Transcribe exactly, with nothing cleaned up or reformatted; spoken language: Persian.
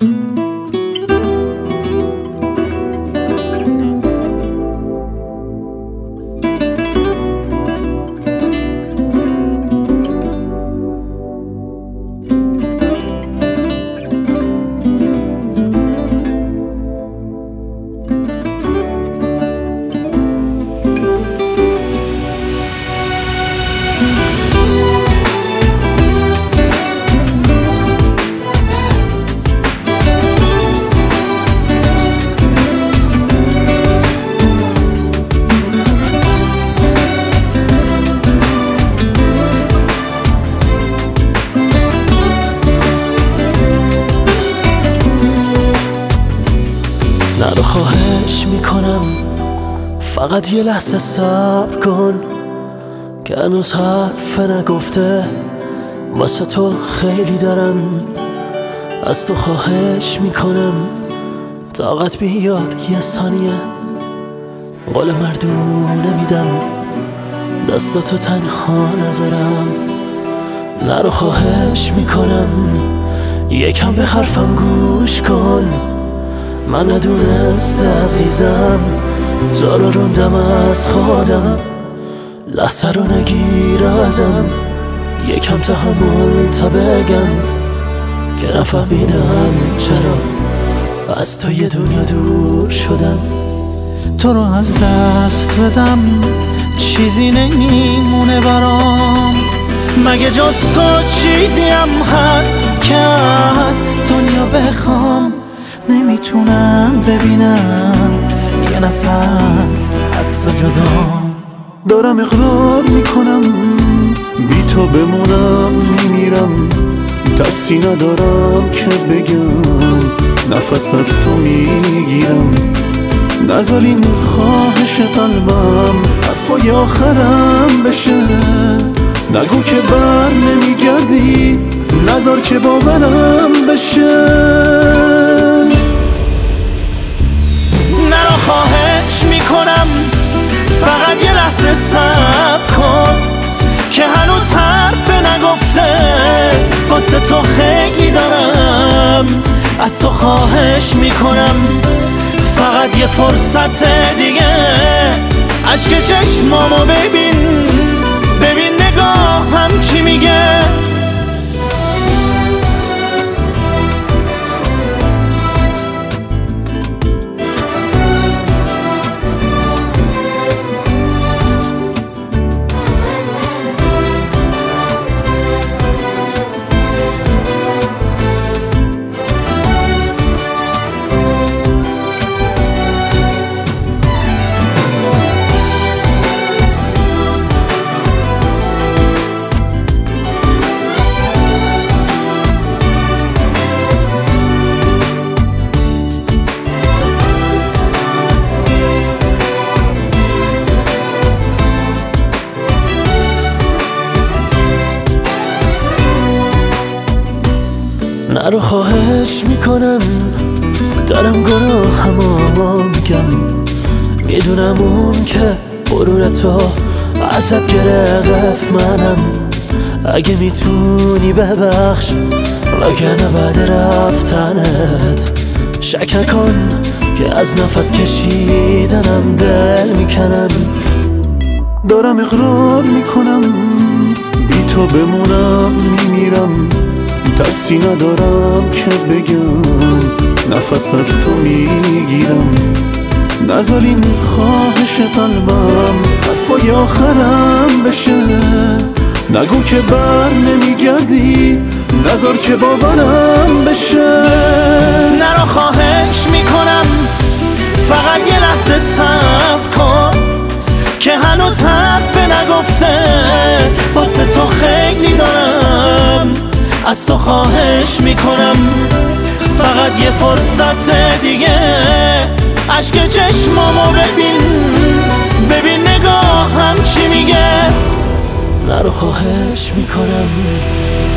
نرو خواهش میکنم فقط یه لحظه صبر کن که هنوز حرف نگفته واسه تو خیلی دارم. از تو خواهش میکنم طاقت بیار یه ثانیه، قول مردونه میدم دستاتو تنها نذارم. نرو خواهش میکنم یکم به حرفم گوش کن، من ندونسته عزیزم تو رو روندم از خودم. لحظه رو نگیر ازم، یکم تحمل تا بگم که نفهمیدم چرا از تو یه دنیا دور شدم. تو رو از دست بدم چیزی نمیمونه برام، مگه جز تو چیزی هم هست که از دنیا بخوام. نمیتونم ببینم یه نفس از تو جدا. دارم اقرار میکنم بی تو بمونم میمیرم، ترسی ندارم که بگم نفس از تو میگیرم. نذار این خواهش قلبم حرفای آخرم بشه، نگو که بر نمیگردی، نذار که باورم بشه. نرو خواهش میکنم فقط یه لحظه صبر کن که هنوز حرف نگفته واسه تو خیلی دارم. از تو خواهش میکنم فقط یه فرصت دیگه، اشک چشمامو ببین ببین نگاهم چی میگه. نرو خواهش میکنم دارم گناهمو میگم، میدونم اون که غرور تو ازت گرفت منم. اگه میتونی ببخش وگرنه بعد رفتنت شک نکن که از نفس کشیدنم دل میکنم. دارم اقرار میکنم بی تو بمونم میمیرم، ترسی ندارم که بگم نفس از تو میگیرم. نذار این خواهش قلبم حرفای آخرم بشه، نگو که بر نمیگردی، نذار که باورم بشه. نرو خواهش میکنم فقط یه لحظه صبر کن که هنوز حرف نگفته واسه تو خیلی دارم. از تو خواهش میکنم فقط یه فرصت دیگه، اشک چشمامو ببین ببین نگاهم چی میگه. نرو خواهش میکنم